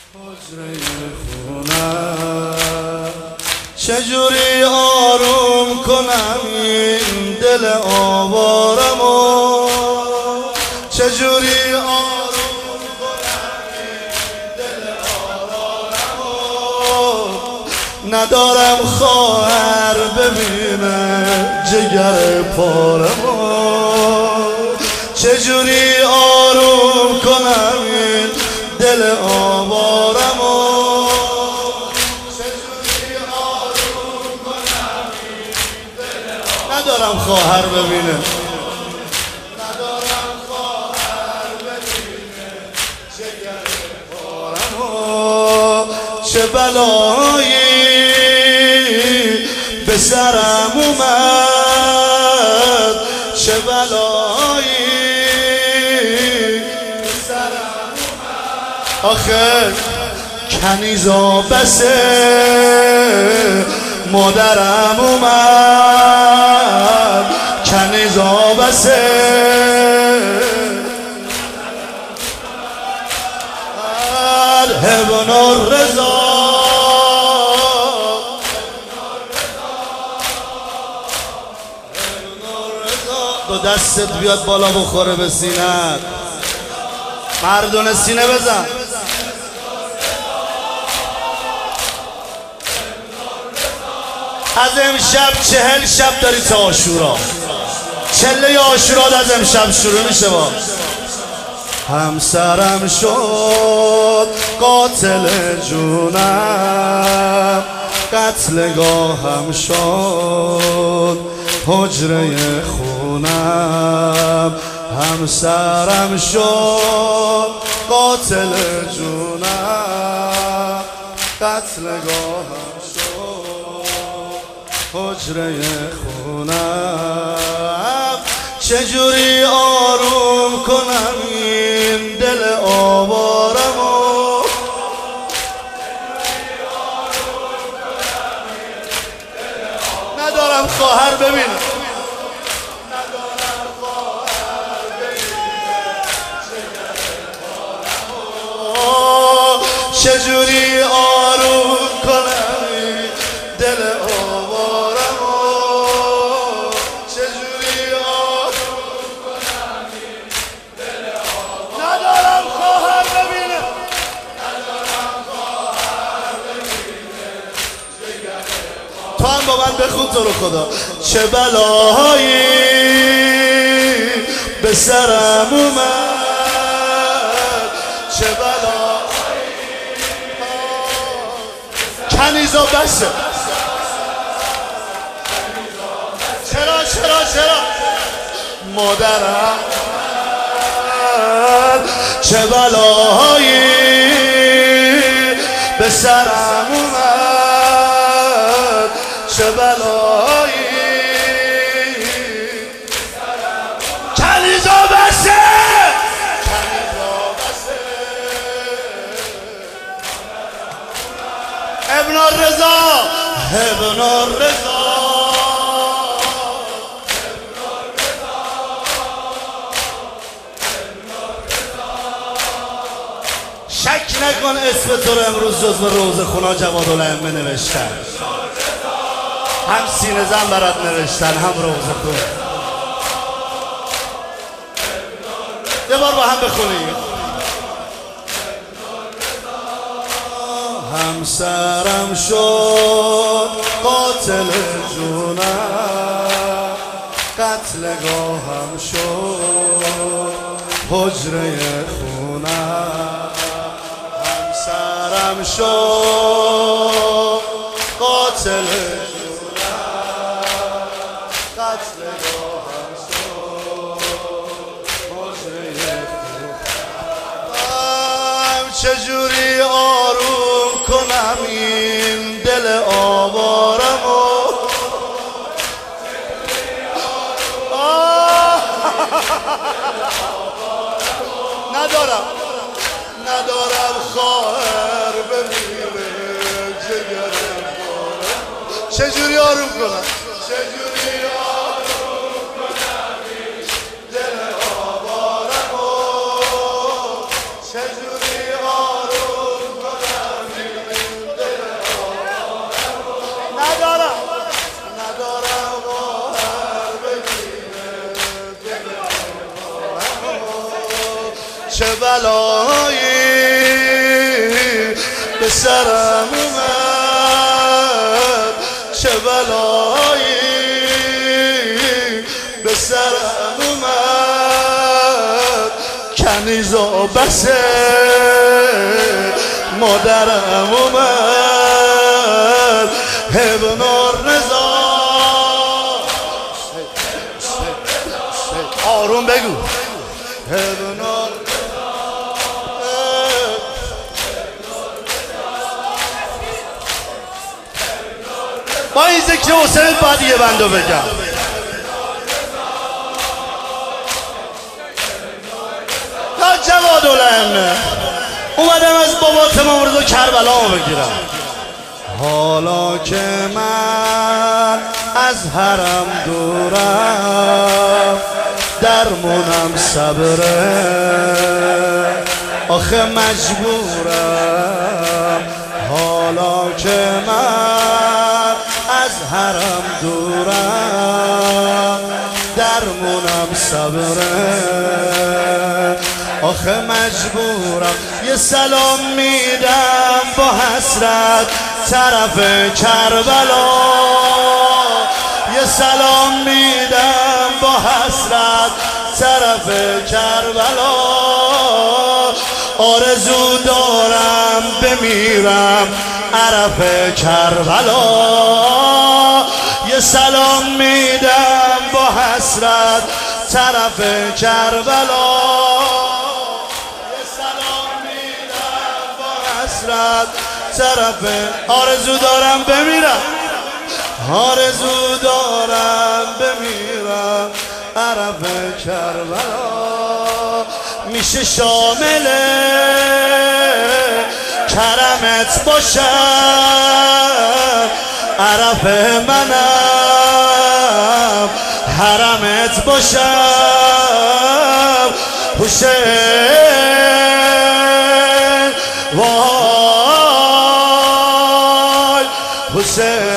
حجره خونم چجوری آروم کنم این دل آوارمو، چجوری آروم کنم این دل آوارمو. ندارم خواهر ببینه جگر پارمو، چجوری آروم کنم این دل آوارمو، چجوری آروم کنم این دل آوارمو. ندارم خواهر ببینه، ندارم خواهر ببینه جگر پارمو. چه بلایی به سرم اومد، چه بلایی به سرم اومد. آخه کنیزا بسه مادرم اومد، کنیزا بسه ابن الرضا، دو دستت بیاد بالا بخوره به سینت، مردونه سینه بزن. از امشب 40 شب داری تا عاشورا، چله عاشورا از امشب شروع میشه. با همسرم شد قاتل جونم، قتلگاهم شد حجره خونم. همسرم شد قاتل جونم، قتلگاهم شد حجره خونم. چجوری آروم کنم این دل آوارمو، ندارم خواهر ببینم، ندارم خواهر ببینه جگر پارمو. چجوری آروم کنم این دل آوارمو، چجوری آروم کنم این دل آوارمو. ندارم خواهر ببینه، ندارم خواهر ببینه جگر پارمو. تو هم با من بخون تو رو خدا. چه بلایی به سرم اومد، چه بلایی کنیزا بسه. چرا مادرم، چه بلایی به سرم اومد، چه بلایی کنیزا بسه، کنیزا بسه ابن الرضا، ابن الرضا، شک نکن اسم تو رو امروز جزو روزخونا جوادالائمه نوشتن، هم سینه زن برات نوشتن هم روزخون. یه بار با هم بخونیم. همسرم شد قاتل جونم، قتلگاهم شد حجره خونم. همسرم شد قاتل جونم، قتلگاهم شد حجره خونم. چجوری آروم کنم این دل آوارمو، ندارم خواهر ببینه جگر پارمو. چجوری آروم کنم، چجوری آروم کنم این دل آوارمو، چجوری آروم کنم بلایی به سرم اومد، چه بلایی به سرم اومد. کنیزا بسه مادرم اومد، ابن الرضا. آروم بگو. ابن الرضا با این ذکر حسین باید یه بندو بگم. تا جواد الائمه اومدم از بابات امام رضا کربلا بگیرم. حالا که من از حرم دورم، درمونم صبره، آخه مجبورم. حالا که من از حرم دورم، درمونم صبره، آخه مجبورم. یه سلام میدم با حسرت طرف کربلا، یه سلام میدم با حسرت طرف کربلا. آرزو دارم بمیرم عرف کربلا، یه سلام میدم با حسرت طرف کربلا، یه سلام میدم با حسرت طرف. آرزو دارم بمیرم، آرزو دارم بمیرم عرف کربلا. میشه شامل کرمت باشم، عرف منم حرمت باشم. حسین وای حسین